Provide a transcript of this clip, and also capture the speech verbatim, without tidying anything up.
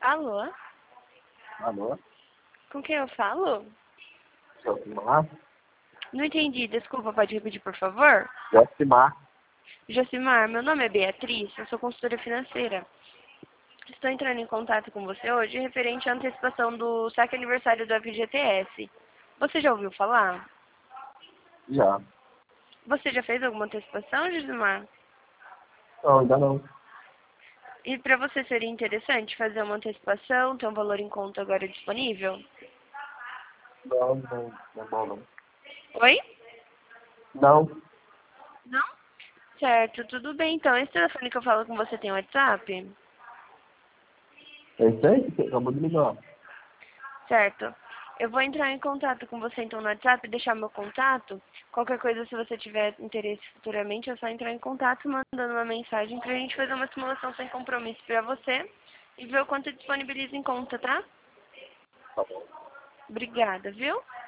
Alô? Alô? Com quem eu falo? Josimar? Não entendi, desculpa, pode repetir, por favor? Josimar. Josimar, meu nome é Beatriz, eu sou consultora financeira. Estou entrando em contato com você hoje referente à antecipação do saque aniversário do F G T S. Você já ouviu falar? Já. Você já fez alguma antecipação, Josimar? Não, ainda não. E para você seria interessante fazer uma antecipação, ter um valor em conta agora disponível? Não, não, não é bom não. Oi? Não. Não? Certo, tudo bem. Então, esse telefone que eu falo com você tem WhatsApp? É isso aí que você acabou de ligar. Certo. Eu vou entrar em contato com você então no WhatsApp, deixar meu contato. Qualquer coisa, se você tiver interesse futuramente, é só entrar em contato mandando uma mensagem pra gente fazer uma simulação sem compromisso pra você e ver o quanto disponibiliza em conta, tá? Tá bom. Obrigada, viu?